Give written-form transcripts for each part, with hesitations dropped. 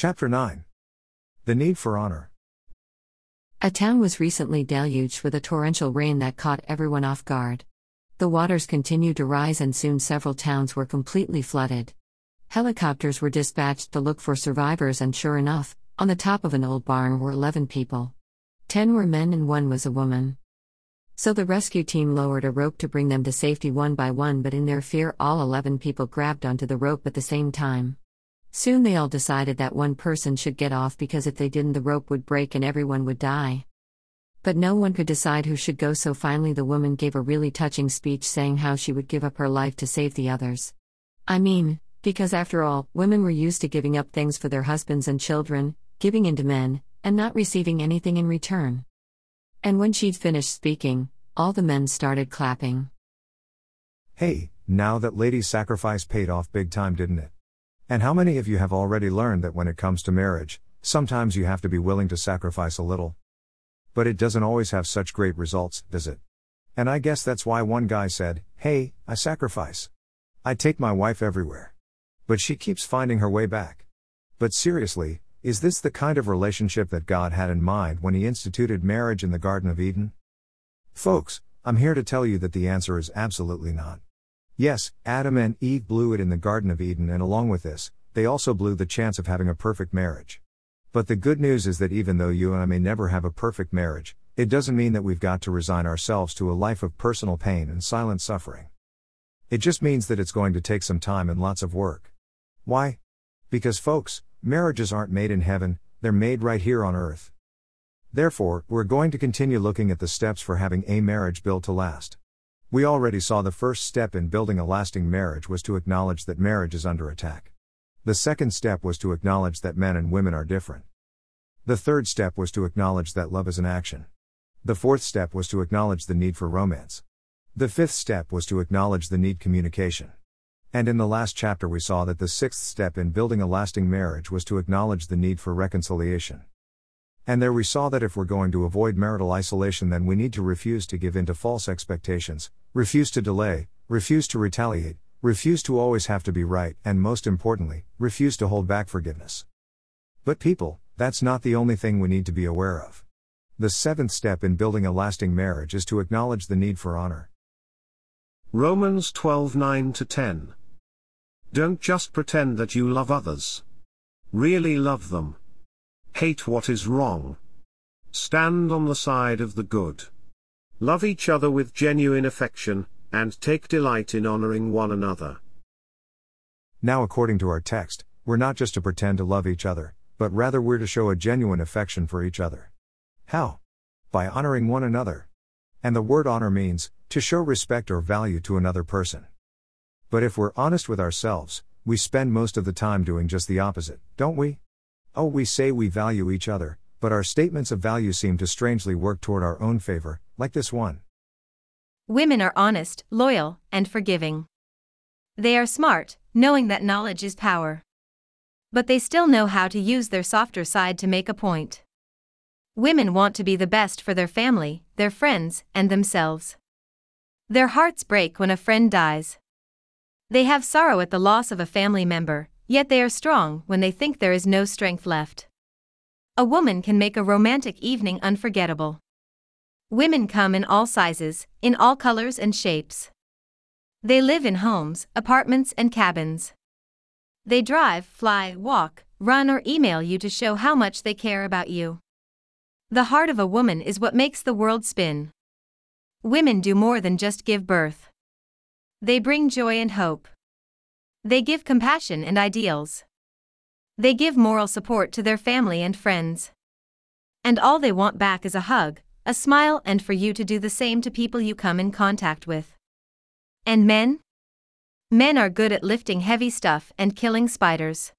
Chapter 9. The Need for Honor. A town was recently deluged with a torrential rain that caught everyone off guard. The waters continued to rise and soon several towns were completely flooded. Helicopters were dispatched to look for survivors and sure enough, on the top of an old barn were 11 people. 10 were men and 1 was a woman. So the rescue team lowered a rope to bring them to safety one by one, but in their fear all 11 people grabbed onto the rope at the same time. Soon they all decided that one person should get off because if they didn't the rope would break and everyone would die. But no one could decide who should go, so finally the woman gave a really touching speech saying how she would give up her life to save the others. Because after all, women were used to giving up things for their husbands and children, giving in to men, and not receiving anything in return. And when she'd finished speaking, all the men started clapping. Hey, now that lady's sacrifice paid off big time, didn't it? And how many of you have already learned that when it comes to marriage, sometimes you have to be willing to sacrifice a little? But it doesn't always have such great results, does it? And I guess that's why one guy said, "Hey, I sacrifice. I take my wife everywhere. But she keeps finding her way back." But seriously, is this the kind of relationship that God had in mind when He instituted marriage in the Garden of Eden? Folks, I'm here to tell you that the answer is absolutely not. Yes, Adam and Eve blew it in the Garden of Eden, and along with this, they also blew the chance of having a perfect marriage. But the good news is that even though you and I may never have a perfect marriage, it doesn't mean that we've got to resign ourselves to a life of personal pain and silent suffering. It just means that it's going to take some time and lots of work. Why? Because folks, marriages aren't made in heaven, they're made right here on earth. Therefore, we're going to continue looking at the steps for having a marriage built to last. We already saw the first step in building a lasting marriage was to acknowledge that marriage is under attack. The second step was to acknowledge that men and women are different. The third step was to acknowledge that love is an action. The fourth step was to acknowledge the need for romance. The fifth step was to acknowledge the need communication. And in the last chapter we saw that the sixth step in building a lasting marriage was to acknowledge the need for reconciliation. And there we saw that if we're going to avoid marital isolation, then we need to refuse to give in to false expectations, refuse to delay, refuse to retaliate, refuse to always have to be right, and most importantly, refuse to hold back forgiveness. But people, that's not the only thing we need to be aware of. The seventh step in building a lasting marriage is to acknowledge the need for honor. Romans 12:9-10. Don't just pretend that you love others. Really love them. Hate what is wrong. Stand on the side of the good. Love each other with genuine affection, and take delight in honoring one another. Now, according to our text, we're not just to pretend to love each other, but rather we're to show a genuine affection for each other. How? By honoring one another. And the word honor means to show respect or value to another person. But if we're honest with ourselves, we spend most of the time doing just the opposite, don't we? Oh, we say we value each other, but our statements of value seem to strangely work toward our own favor, like this one. Women are honest, loyal, and forgiving. They are smart, knowing that knowledge is power. But they still know how to use their softer side to make a point. Women want to be the best for their family, their friends, and themselves. Their hearts break when a friend dies. They have sorrow at the loss of a family member, yet they are strong when they think there is no strength left. A woman can make a romantic evening unforgettable. Women come in all sizes, in all colors and shapes. They live in homes, apartments, and cabins. They drive, fly, walk, run, or email you to show how much they care about you. The heart of a woman is what makes the world spin. Women do more than just give birth. They bring joy and hope. They give compassion and ideals. They give moral support to their family and friends. And all they want back is a hug, a smile, and for you to do the same to people you come in contact with. And men? Men are good at lifting heavy stuff and killing spiders.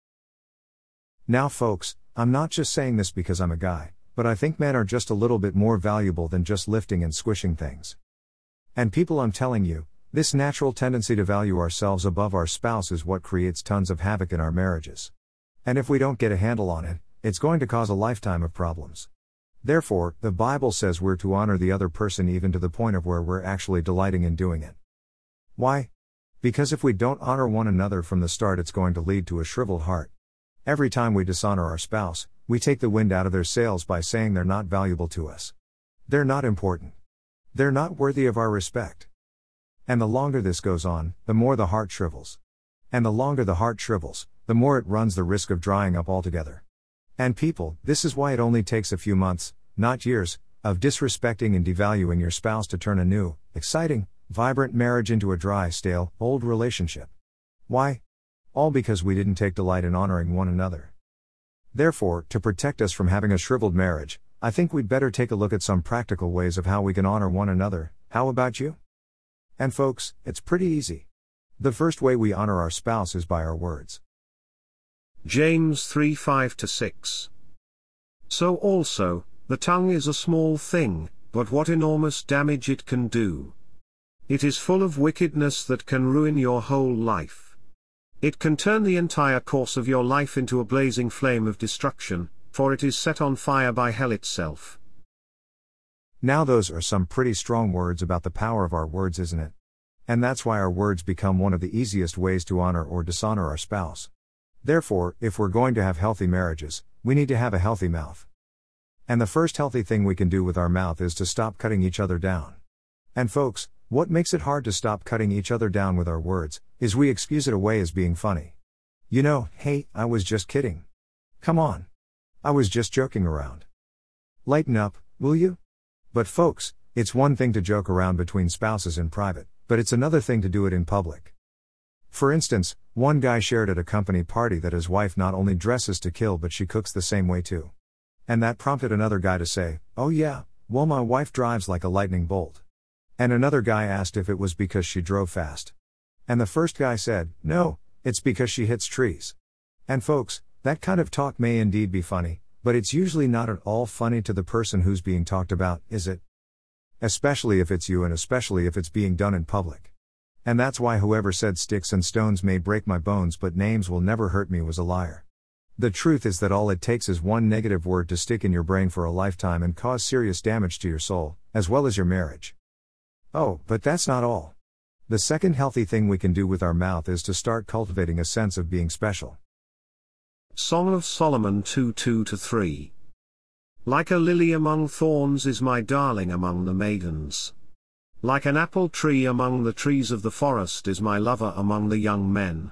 Now folks, I'm not just saying this because I'm a guy, but I think men are just a little bit more valuable than just lifting and squishing things. And people, I'm telling you, this natural tendency to value ourselves above our spouse is what creates tons of havoc in our marriages. And if we don't get a handle on it, it's going to cause a lifetime of problems. Therefore, the Bible says we're to honor the other person even to the point of where we're actually delighting in doing it. Why? Because if we don't honor one another from the start, it's going to lead to a shriveled heart. Every time we dishonor our spouse, we take the wind out of their sails by saying they're not valuable to us. They're not important. They're not worthy of our respect. And the longer this goes on, the more the heart shrivels. And the longer the heart shrivels, the more it runs the risk of drying up altogether. And people, this is why it only takes a few months, not years, of disrespecting and devaluing your spouse to turn a new, exciting, vibrant marriage into a dry, stale, old relationship. Why? All because we didn't take delight in honoring one another. Therefore, to protect us from having a shriveled marriage, I think we'd better take a look at some practical ways of how we can honor one another. How about you? And folks, it's pretty easy. The first way we honor our spouse is by our words. James 3:5-6. So also, the tongue is a small thing, but what enormous damage it can do. It is full of wickedness that can ruin your whole life. It can turn the entire course of your life into a blazing flame of destruction, for it is set on fire by hell itself. Now those are some pretty strong words about the power of our words, isn't it? And that's why our words become one of the easiest ways to honor or dishonor our spouse. Therefore, if we're going to have healthy marriages, we need to have a healthy mouth. And the first healthy thing we can do with our mouth is to stop cutting each other down. And folks, what makes it hard to stop cutting each other down with our words, is we excuse it away as being funny. You know, hey, I was just kidding. Come on. I was just joking around. Lighten up, will you? But folks, it's one thing to joke around between spouses in private, but it's another thing to do it in public. For instance, one guy shared at a company party that his wife not only dresses to kill but she cooks the same way too. And that prompted another guy to say, "Oh yeah, well my wife drives like a lightning bolt." And another guy asked if it was because she drove fast. And the first guy said, "No, it's because she hits trees." And folks, that kind of talk may indeed be funny, but it's usually not at all funny to the person who's being talked about, is it? Especially if it's you and especially if it's being done in public. And that's why whoever said sticks and stones may break my bones but names will never hurt me was a liar. The truth is that all it takes is one negative word to stick in your brain for a lifetime and cause serious damage to your soul, as well as your marriage. Oh, but that's not all. The second healthy thing we can do with our mouth is to start cultivating a sense of being special. Song of Solomon 2:2-3. Like a lily among thorns is my darling among the maidens. Like an apple tree among the trees of the forest is my lover among the young men.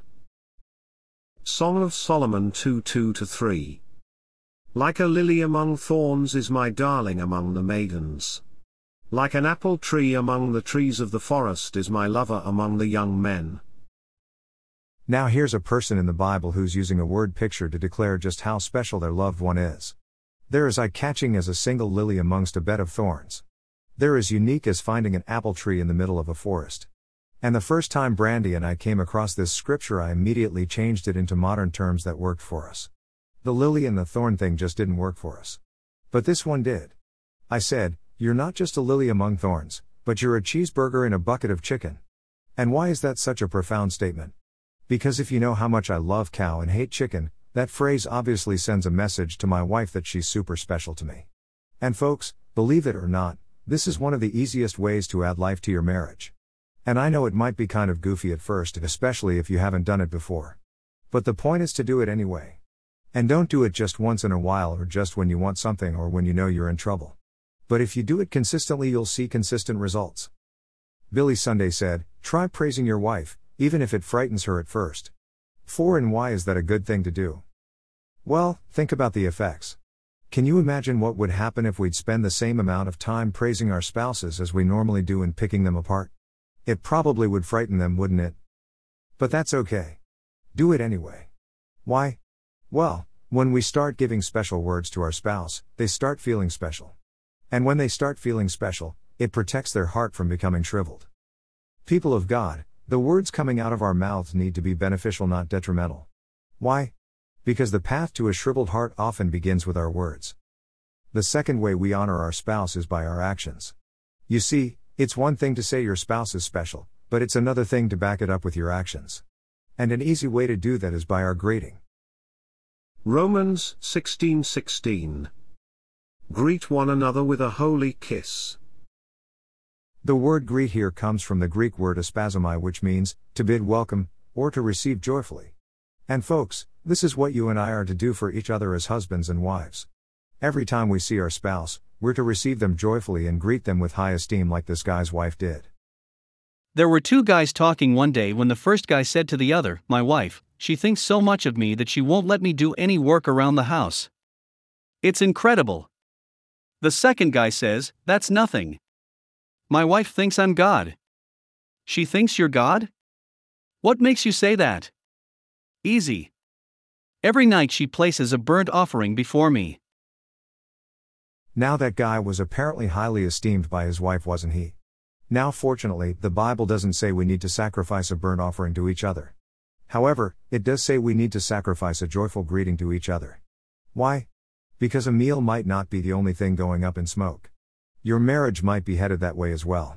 Song of Solomon 2:2-3. Like a lily among thorns is my darling among the maidens. Like an apple tree among the trees of the forest is my lover among the young men. Now here's a person in the Bible who's using a word picture to declare just how special their loved one is. They're as eye-catching as a single lily amongst a bed of thorns. They're as unique as finding an apple tree in the middle of a forest. And the first time Brandy and I came across this scripture, I immediately changed it into modern terms that worked for us. The lily and the thorn thing just didn't work for us. But this one did. I said, "You're not just a lily among thorns, but you're a cheeseburger in a bucket of chicken." And why is that such a profound statement? Because if you know how much I love cow and hate chicken, that phrase obviously sends a message to my wife that she's super special to me. And folks, believe it or not, this is one of the easiest ways to add life to your marriage. And I know it might be kind of goofy at first, especially if you haven't done it before. But the point is to do it anyway. And don't do it just once in a while or just when you want something or when you know you're in trouble. But if you do it consistently, you'll see consistent results. Billy Sunday said, "Try praising your wife, even if it frightens her at first." And why is that a good thing to do? Well, think about the effects. Can you imagine what would happen if we'd spend the same amount of time praising our spouses as we normally do in picking them apart? It probably would frighten them, wouldn't it? But that's okay. Do it anyway. Why? Well, when we start giving special words to our spouse, they start feeling special. And when they start feeling special, it protects their heart from becoming shriveled. People of God, the words coming out of our mouths need to be beneficial, not detrimental. Why? Because the path to a shriveled heart often begins with our words. The second way we honor our spouse is by our actions. You see, it's one thing to say your spouse is special, but it's another thing to back it up with your actions. And an easy way to do that is by our greeting. Romans 16:16. Greet one another with a holy kiss. The word greet here comes from the Greek word aspazomai, which means to bid welcome, or to receive joyfully. And folks, This is what you and I are to do for each other as husbands and wives. Every time we see our spouse, we're to receive them joyfully and greet them with high esteem like this guy's wife did. There were two guys talking one day when the first guy said to the other, "My wife, she thinks so much of me that she won't let me do any work around the house. It's incredible." The second guy says, "That's nothing. My wife thinks I'm God." "She thinks you're God? What makes you say that?" "Easy. Every night she places a burnt offering before me." Now that guy was apparently highly esteemed by his wife, wasn't he? Now fortunately, the Bible doesn't say we need to sacrifice a burnt offering to each other. However, it does say we need to sacrifice a joyful greeting to each other. Why? Because a meal might not be the only thing going up in smoke. Your marriage might be headed that way as well.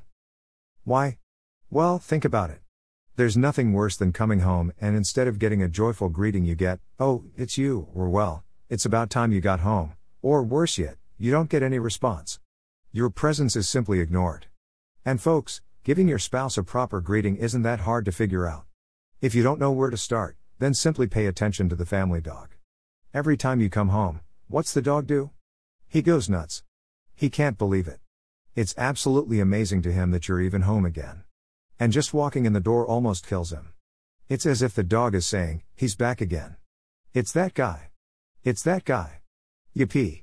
Why? Well, think about it. There's nothing worse than coming home and instead of getting a joyful greeting you get, "Oh, it's you," or "Well, it's about time you got home," or worse yet, you don't get any response. Your presence is simply ignored. And folks, giving your spouse a proper greeting isn't that hard to figure out. If you don't know where to start, then simply pay attention to the family dog. Every time you come home, what's the dog do? He goes nuts. He can't believe it. It's absolutely amazing to him that you're even home again. And just walking in the door almost kills him. It's as if the dog is saying, "He's back again. It's that guy. It's that guy." Yippee.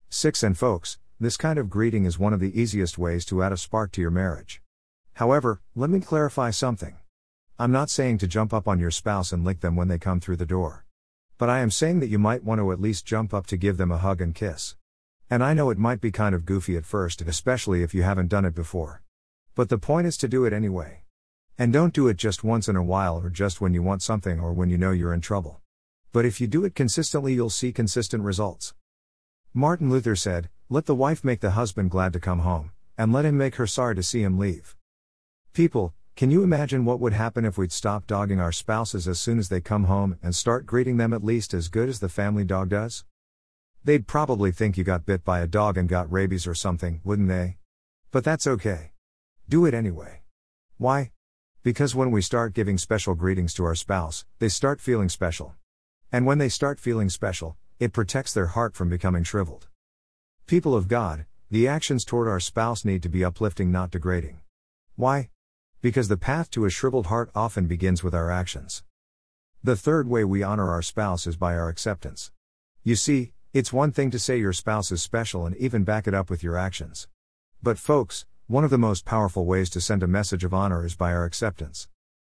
6 And folks, this kind of greeting is one of the easiest ways to add a spark to your marriage. However, let me clarify something. I'm not saying to jump up on your spouse and lick them when they come through the door. But I am saying that you might want to at least jump up to give them a hug and kiss. And I know it might be kind of goofy at first, especially if you haven't done it before. But the point is to do it anyway. And don't do it just once in a while or just when you want something or when you know you're in trouble. But if you do it consistently, you'll see consistent results. Martin Luther said, "Let the wife make the husband glad to come home, and let him make her sorry to see him leave." People, can you imagine what would happen if we'd stop dogging our spouses as soon as they come home and start greeting them at least as good as the family dog does? They'd probably think you got bit by a dog and got rabies or something, wouldn't they? But that's okay. Do it anyway. Why? Because when we start giving special greetings to our spouse, they start feeling special. And when they start feeling special, it protects their heart from becoming shriveled. People of God, the actions toward our spouse need to be uplifting, not degrading. Why? Because the path to a shriveled heart often begins with our actions. The third way we honor our spouse is by our acceptance. You see, it's one thing to say your spouse is special and even back it up with your actions. But folks, one of the most powerful ways to send a message of honor is by our acceptance.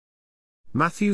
Matthew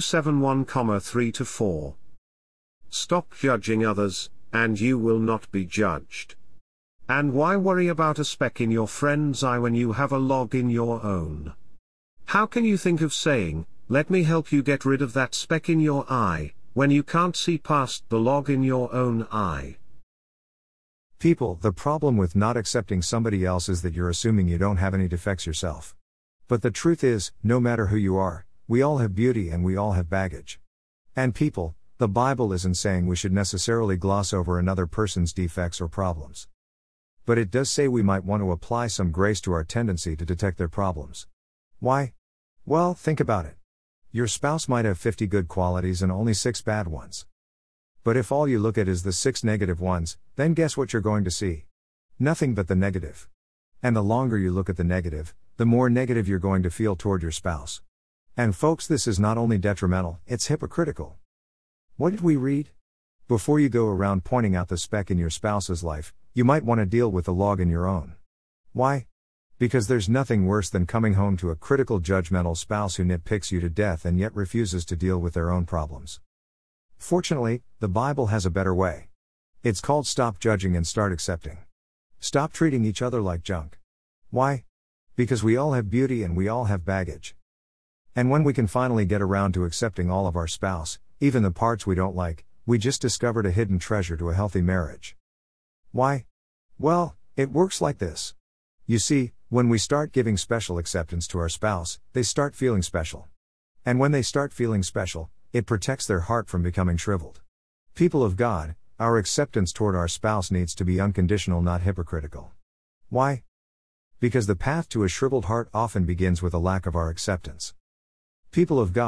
7:1-3-4. Stop judging others, and you will not be judged. And why worry about a speck in your friend's eye when you have a log in your own? How can you think of saying, "Let me help you get rid of that speck in your eye," when you can't see past the log in your own eye? People, the problem with not accepting somebody else is that you're assuming you don't have any defects yourself. But the truth is, no matter who you are, we all have beauty and we all have baggage. And people, the Bible isn't saying we should necessarily gloss over another person's defects or problems. But it does say we might want to apply some grace to our tendency to detect their problems. Why? Well, think about it. Your spouse might have 50 good qualities and only 6 bad ones. But if all you look at is the 6 negative ones, then guess what you're going to see? Nothing but the negative. And the longer you look at the negative, the more negative you're going to feel toward your spouse. And folks, this is not only detrimental, it's hypocritical. What did we read? Before you go around pointing out the speck in your spouse's life, you might want to deal with the log in your own. Why? Because there's nothing worse than coming home to a critical, judgmental spouse who nitpicks you to death and yet refuses to deal with their own problems. Fortunately, the Bible has a better way. It's called stop judging and start accepting. Stop treating each other like junk. Why? Because we all have beauty and we all have baggage. And when we can finally get around to accepting all of our spouse, even the parts we don't like, we just discovered a hidden treasure to a healthy marriage. Why? Well, it works like this. You see, when we start giving special acceptance to our spouse, they start feeling special. And when they start feeling special, it protects their heart from becoming shriveled. People of God, our acceptance toward our spouse needs to be unconditional, not hypocritical. Why? Because the path to a shriveled heart often begins with a lack of our acceptance. People of God,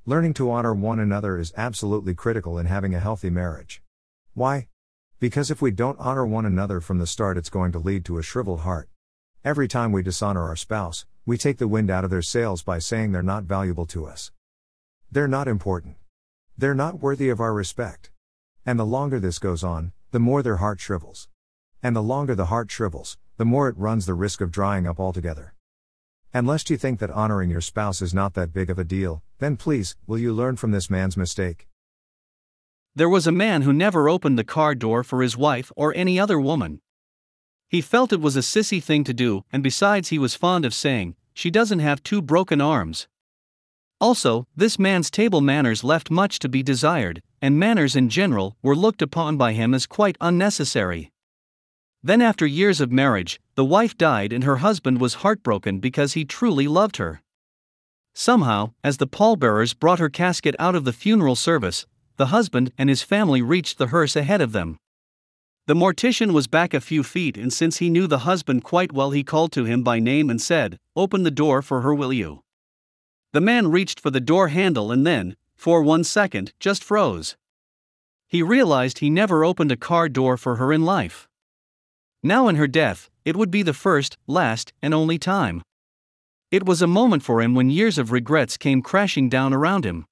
Learning to honor one another is absolutely critical in having a healthy marriage. Why? Because if we don't honor one another from the start, it's going to lead to a shriveled heart. Every time we dishonor our spouse, we take the wind out of their sails by saying they're not valuable to us. They're not important. They're not worthy of our respect. And the longer this goes on, the more their heart shrivels. And the longer the heart shrivels, the more it runs the risk of drying up altogether. And lest you think that honoring your spouse is not that big of a deal, then please, will you learn from this man's mistake? There was a man who never opened the car door for his wife or any other woman. He felt it was a sissy thing to do, and besides, he was fond of saying, "She doesn't have two broken arms." Also, this man's table manners left much to be desired, and manners in general were looked upon by him as quite unnecessary. Then, after years of marriage, the wife died and her husband was heartbroken because he truly loved her. Somehow, as the pallbearers brought her casket out of the funeral service, the husband and his family reached the hearse ahead of them. The mortician was back a few feet, and since he knew the husband quite well, he called to him by name and said, "Open the door for her, will you?" The man reached for the door handle and then, for 1 second, just froze. He realized he never opened a car door for her in life. Now in her death, it would be the first, last, and only time. It was a moment for him when years of regrets came crashing down around him.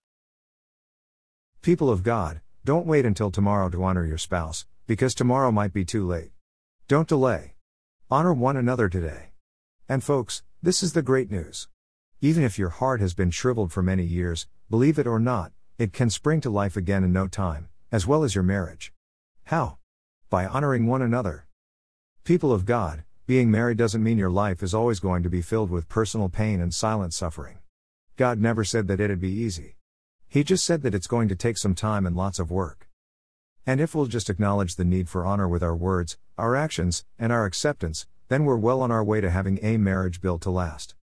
People of God, don't wait until tomorrow to honor your spouse, because tomorrow might be too late. Don't delay. Honor one another today. And folks, this is the great news. Even if your heart has been shriveled for many years, believe it or not, it can spring to life again in no time, as well as your marriage. How? By honoring one another. People of God, being married doesn't mean your life is always going to be filled with personal pain and silent suffering. God never said that it'd be easy. He just said that it's going to take some time and lots of work. And if we'll just acknowledge the need for honor with our words, our actions, and our acceptance, then we're well on our way to having a marriage built to last.